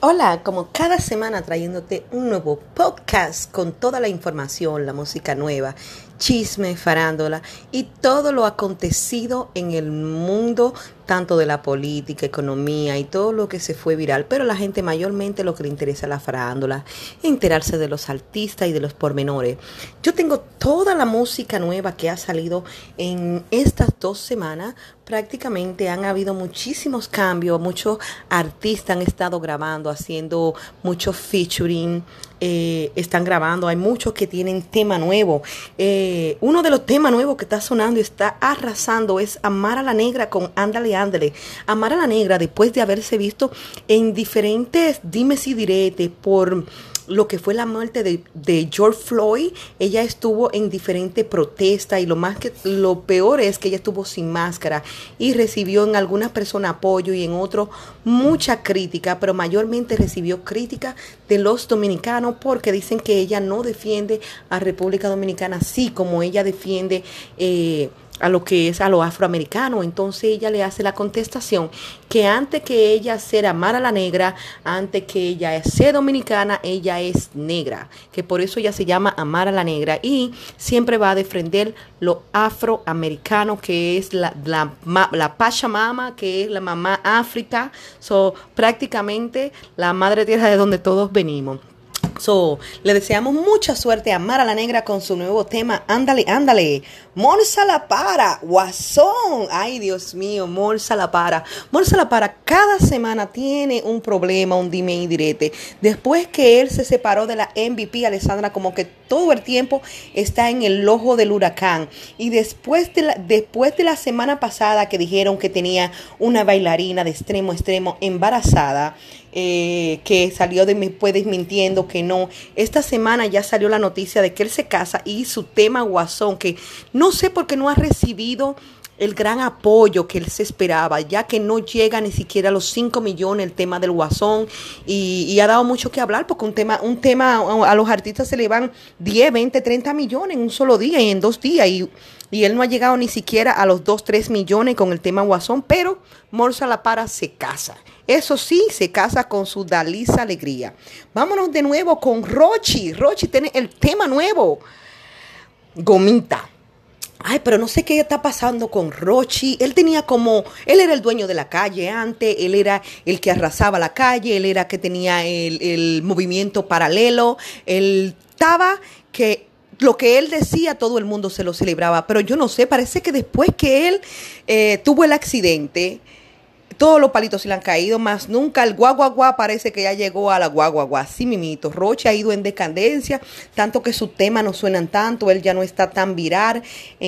Hola, como cada semana trayéndote un nuevo podcast con toda la información, la música nueva, chisme, farándula y todo lo acontecido en el mundo, tanto de la política, economía y todo lo que se fue viral. Pero a la gente mayormente lo que le interesa es la farándula, enterarse de los artistas y de los pormenores. Yo tengo toda la música nueva que ha salido en estas 2 semanas. Prácticamente han habido muchísimos cambios, muchos artistas han estado grabando, haciendo mucho featuring, están grabando, hay muchos que tienen tema nuevo. Uno de los temas nuevos que está sonando y está arrasando es Amara la Negra con Ándale, Ándale. Amara la Negra, después de haberse visto en diferentes dimes y diretes por lo que fue la muerte de George Floyd, ella estuvo en diferentes protestas y lo peor es que ella estuvo sin máscara y recibió en algunas personas apoyo y en otros mucha crítica, pero mayormente recibió crítica de los dominicanos porque dicen que ella no defiende a República Dominicana así como ella defiende a lo que es a los afroamericanos. Entonces ella le hace la contestación que antes que ella ser Amara la Negra, antes que ella ser dominicana, ella es negra, que por eso ella se llama Amara la Negra y siempre va a defender lo afroamericano, que es la Pachamama, que es la mamá África, prácticamente la madre tierra de donde todos venimos. Le deseamos mucha suerte a Amara la Negra con su nuevo tema, Ándale, Ándale. Morsa la Para, Guasón. Ay, Dios mío, Morsa la Para. Morsa la Para cada semana tiene un problema, un dime y direte. Después que él se separó de la MVP, Alessandra, como que todo el tiempo está en el ojo del huracán. Y después de la semana pasada que dijeron que tenía una bailarina de extremo a extremo embarazada, que salió después desmintiendo que no. Esta semana ya salió la noticia de que él se casa y su tema Guasón, que no sé por qué no ha recibido el gran apoyo que él se esperaba, ya que no llega ni siquiera a los 5 millones el tema del Guasón y ha dado mucho que hablar porque un tema a los artistas se le van 10, 20, 30 millones en un solo día y en 2 días y él no ha llegado ni siquiera a los 2, 3 millones con el tema Guasón, pero Morsa la Para se casa. Eso sí, se casa con su Dalisa Alegría. Vámonos de nuevo con Rochi. Rochi tiene el tema nuevo, Gomita. Ay, pero no sé qué está pasando con Rochi. Él era el dueño de la calle antes, él era el que arrasaba la calle, él era que tenía el movimiento paralelo, él estaba que lo que él decía todo el mundo se lo celebraba, pero yo no sé, parece que después que él tuvo el accidente, todos los palitos se le han caído, más nunca el guaguaguá parece que ya llegó a la guaguaguá. Así mimito, Rochi ha ido en decadencia, tanto que sus temas no suenan tanto, él ya no está tan viral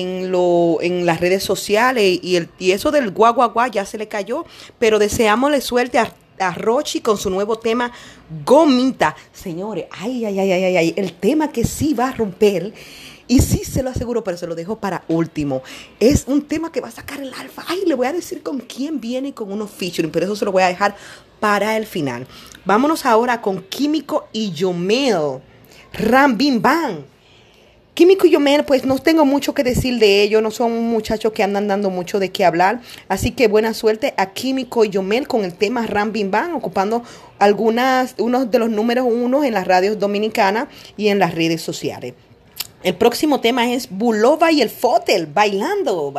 en las redes sociales y eso del guaguaguá ya se le cayó, pero deseámosle suerte a Rochi con su nuevo tema Gomita. Señores, ay, el tema que sí va a romper. Y sí se lo aseguro, pero se lo dejo para último. Es un tema que va a sacar el alfa. Ay, le voy a decir con quién viene con unos featuring, pero eso se lo voy a dejar para el final. Vámonos ahora con Químico y Yomel. Ram Bim Bam. Químico y Yomel, pues no tengo mucho que decir de ellos, no son muchachos que andan dando mucho de qué hablar, así que buena suerte a Químico y Yomel con el tema Ram Bim Bam, ocupando unos de los números 1 en las radios dominicanas y en las redes sociales. El próximo tema es Bulova y el Fotel, bailando.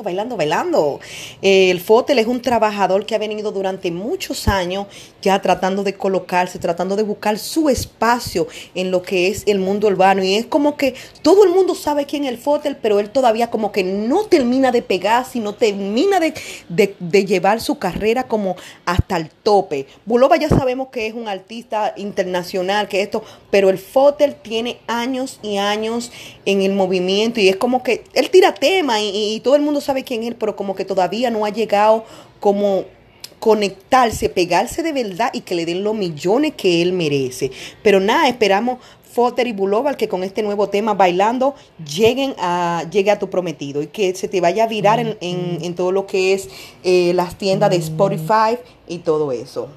El Fotel es un trabajador que ha venido durante muchos años ya tratando de colocarse, tratando de buscar su espacio en lo que es el mundo urbano. Y es como que todo el mundo sabe quién es el Fotel, pero él todavía como que no termina de pegar, sino termina de llevar su carrera como hasta el tope. Bulova ya sabemos que es un artista internacional, pero el Fotel tiene años y años en el movimiento y es como que él tira tema y todo el mundo sabe quién es él, pero como que todavía no ha llegado como conectarse, pegarse de verdad y que le den los millones que él merece. Pero nada, esperamos Fotel y Bulova que con este nuevo tema Bailando llegue a tu prometido y que se te vaya a virar en todo lo que es las tiendas de Spotify y todo eso.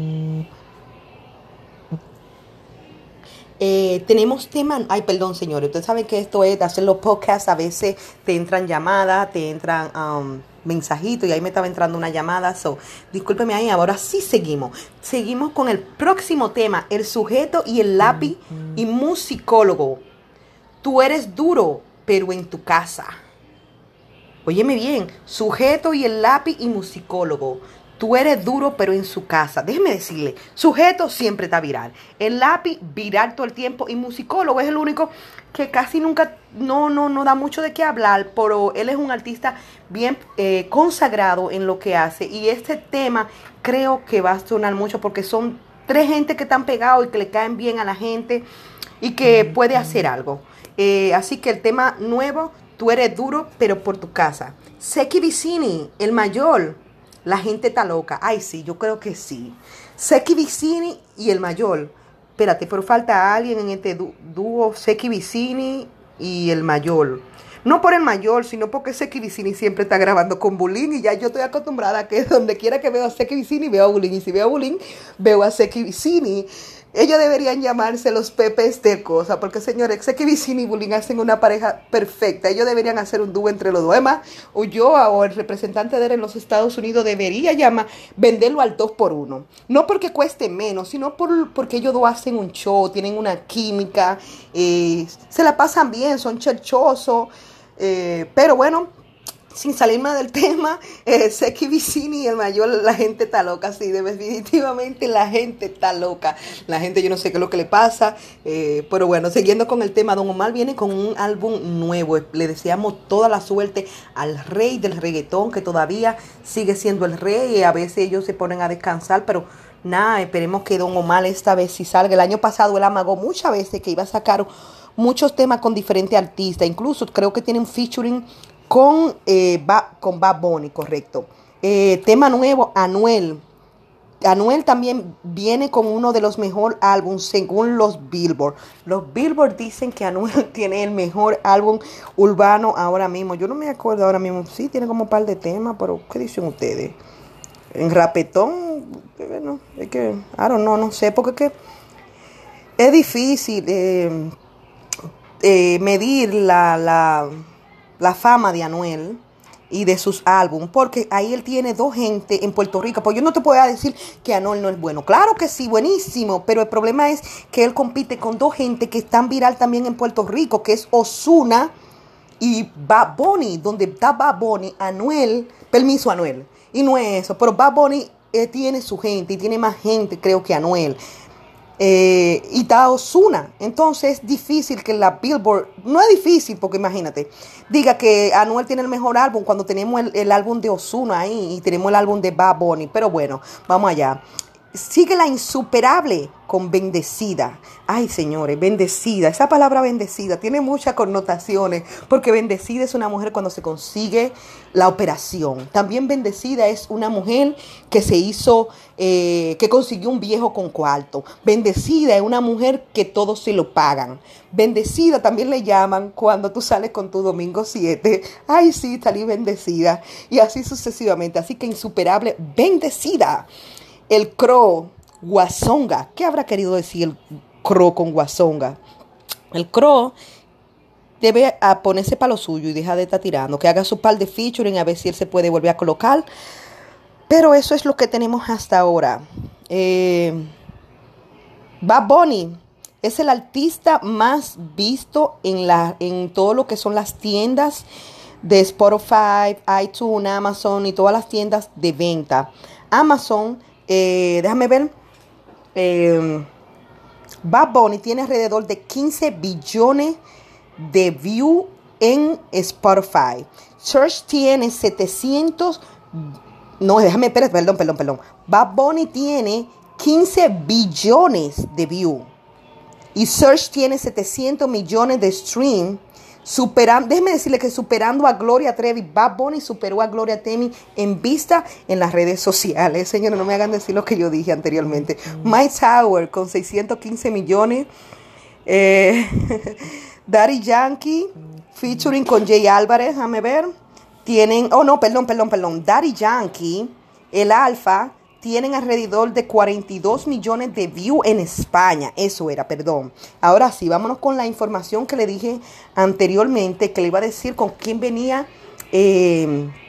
Tenemos temas, ay perdón señores, ustedes saben que esto es de hacer los podcasts, a veces te entran llamadas, te entran mensajito y ahí me estaba entrando una llamada. Discúlpeme ahí, ahora sí seguimos. Seguimos con el próximo tema, el sujeto y el lápiz y musicólogo. Tú eres duro, pero en tu casa. Óyeme bien, sujeto y el lápiz y musicólogo. Tú eres duro, pero en su casa. Déjeme decirle, sujeto siempre está viral. El lápiz viral todo el tiempo. Y musicólogo es el único que casi nunca, no da mucho de qué hablar. Pero él es un artista bien consagrado en lo que hace. Y este tema creo que va a sonar mucho porque son tres gente que están pegados y que le caen bien a la gente y que puede hacer algo. Así que el tema nuevo, tú eres duro, pero por tu casa. Seki Vicini, el mayor. La gente está loca. Ay, sí, yo creo que sí. Seki Vicini y el mayor. Espérate, pero falta alguien en este dúo. Seki Vicini y el mayor. No por el mayor, sino porque Seki Vicini siempre está grabando con Bulín. Y ya yo estoy acostumbrada a que donde quiera que veo a Seki Vicini, veo a Bulín. Y si veo a Bulín, veo a Seki Vicini. Ellos deberían llamarse los Pepes de cosa, porque señores, Seki Vicini y Bulín hacen una pareja perfecta. Ellos deberían hacer un dúo entre los dos. Además, Ulloa o el representante de él en los Estados Unidos debería venderlo al 2x1. No porque cueste menos, sino porque ellos dos hacen un show, tienen una química, se la pasan bien, son cherchosos. Pero bueno, sin salirme del tema, Seki Vicini y el mayor, la gente está loca, sí, definitivamente la gente está loca. La gente, yo no sé qué es lo que le pasa, pero bueno, siguiendo con el tema, Don Omar viene con un álbum nuevo. Le deseamos toda la suerte al rey del reggaetón, que todavía sigue siendo el rey, y a veces ellos se ponen a descansar, pero nada, esperemos que Don Omar esta vez sí salga. El año pasado él amagó muchas veces que iba a sacar muchos temas con diferentes artistas, incluso creo que tiene un featuring con Bad Bunny, correcto. Tema nuevo, Anuel. Anuel también viene con uno de los mejores álbumes según los Billboard. Los Billboard dicen que Anuel tiene el mejor álbum urbano ahora mismo. Yo no me acuerdo ahora mismo. Sí, tiene como un par de temas, pero ¿qué dicen ustedes? En rapetón, bueno, es que, I don't know, no sé, porque es que es difícil medir la fama de Anuel y de sus álbumes, porque ahí él tiene dos gente en Puerto Rico. Pues yo no te puedo decir que Anuel no es bueno. Claro que sí, buenísimo, pero el problema es que él compite con dos gente que están viral también en Puerto Rico, que es Ozuna y Bad Bunny. Donde está Bad Bunny, Anuel, permiso Anuel, y no es eso, pero Bad Bunny tiene su gente y tiene más gente, creo, que Anuel. Y está Ozuna. Entonces es difícil que la Billboard, no es difícil porque imagínate, diga que Anuel tiene el mejor álbum cuando tenemos el álbum de Ozuna ahí y tenemos el álbum de Bad Bunny. Pero bueno, vamos allá. Sigue la insuperable con Bendecida. Ay, señores, Bendecida. Esa palabra Bendecida tiene muchas connotaciones, porque Bendecida es una mujer cuando se consigue la operación. También Bendecida es una mujer que se hizo, que consiguió un viejo con cuarto. Bendecida es una mujer que todos se lo pagan. Bendecida también le llaman cuando tú sales con tu domingo 7. Ay, sí, salí bendecida. Y así sucesivamente. Así que insuperable, Bendecida. El Crow, Guasonga. ¿Qué habrá querido decir el Crow con Guasonga? El Crow debe ponerse para lo suyo y dejar de estar tirando. Que haga su par de featuring a ver si él se puede volver a colocar. Pero eso es lo que tenemos hasta ahora. Bad Bunny es el artista más visto en todo lo que son las tiendas de Spotify, iTunes, Amazon y todas las tiendas de venta. Amazon, déjame ver, Bad Bunny tiene alrededor de 15 billones de views en Spotify. Search tiene 700, no, déjame, perdón. Bad Bunny tiene 15 billones de views. Y Search tiene 700 millones de streams. Déjeme decirle que superando a Gloria Trevi, Bad Bunny superó a Gloria Trevi en vista en las redes sociales. Señores, no me hagan decir lo que yo dije anteriormente. Mike Tower con 615 millones. Daddy Yankee featuring con Jay Álvarez, déjame ver. Daddy Yankee, el Alfa, tienen alrededor de 42 millones de views en España. Ahora sí, vámonos con la información que le dije anteriormente, que le iba a decir con quién venía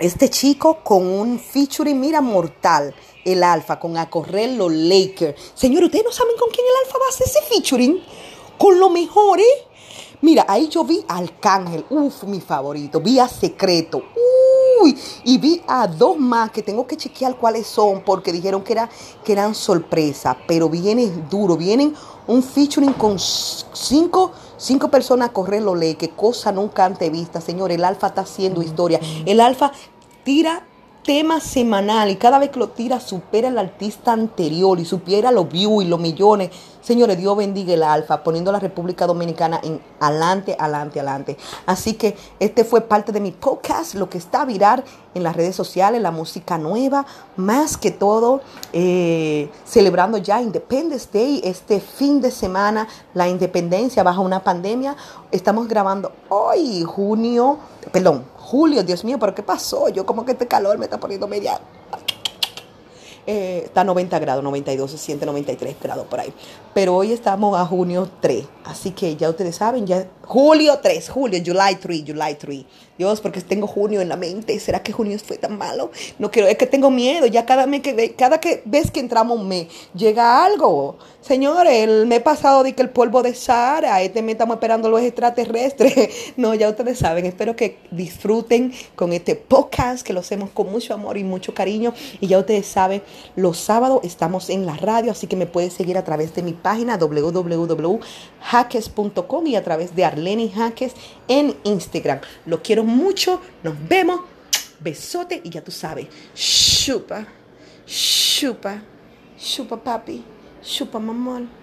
este chico con un featuring, mira, mortal. El Alfa con A Correr los Lakers. Señores, ¿ustedes no saben con quién el Alfa va a hacer ese featuring? Con lo mejor, ¿eh? Mira, ahí yo vi a Arcángel, mi favorito. Vi a Secreto, y vi a dos más que tengo que chequear cuáles son porque dijeron que eran sorpresa. Pero vienen duro, vienen un featuring con cinco personas a correr los leyes. Qué cosa nunca antes vista, señor. El Alfa está haciendo historia. El Alfa tira tema semanal y cada vez que lo tira supera al artista anterior y supiera los views y los millones. Señores, Dios bendiga el Alfa, poniendo a la República Dominicana en adelante. Así que este fue parte de mi podcast, lo que está viral en las redes sociales, la música nueva, más que todo celebrando ya Independence Day, este fin de semana, la independencia bajo una pandemia. Estamos grabando hoy, julio, Dios mío, pero ¿qué pasó? Yo como que este calor me está poniendo media... está a 90 grados, 92, se siente 93 grados por ahí. Pero hoy estamos a junio 3. Así que ya ustedes saben, ya July 3. Dios, porque tengo junio en la mente. ¿Será que junio fue tan malo? No quiero, es que tengo miedo. Ya cada vez que entramos un mes, llega algo. Señores, el mes pasado di que el polvo de Sahara, este mes estamos esperando los extraterrestres. No, ya ustedes saben. Espero que disfruten con este podcast, que lo hacemos con mucho amor y mucho cariño. Y ya ustedes saben, los sábados estamos en la radio, así que me pueden seguir a través de mi página www.jaques.com y a través de Arleni Jaques en Instagram. Lo quiero mucho, nos vemos, besote y ya tú sabes, chupa papi, chupa mamón.